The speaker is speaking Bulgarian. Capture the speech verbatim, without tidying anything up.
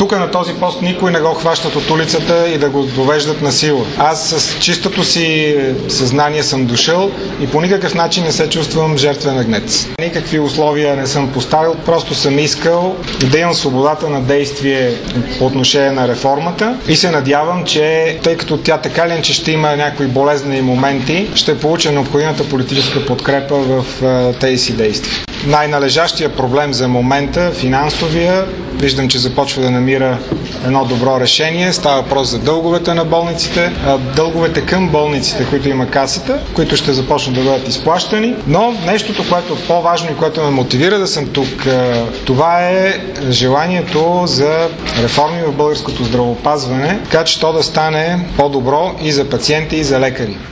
тук на този пост никой не го хващат от улицата и да го довеждат на сила. Аз с чистото си съзнание съм дошъл и по никакъв начин не се чувствам жертвен агнец. Никакви условия не съм поставил, просто съм искал да имам свободата на действие по отношение на реформата и се надявам, че тъй като тя така ли, че ще има някои болезнени моменти, ще получа необходимата политическа подкрепа в тези си действия. Най-належащия проблем за момента, финансовия, виждам, че започва да намира едно добро решение. Става въпрос за дълговете на болниците, дълговете към болниците, които има касата, които ще започнат да бъдат изплащани. Но нещото, което е по-важно и което ме мотивира да съм тук, това е желанието за реформи в българското здравеопазване, така че то да стане по-добро и за пациенти, и за лекари.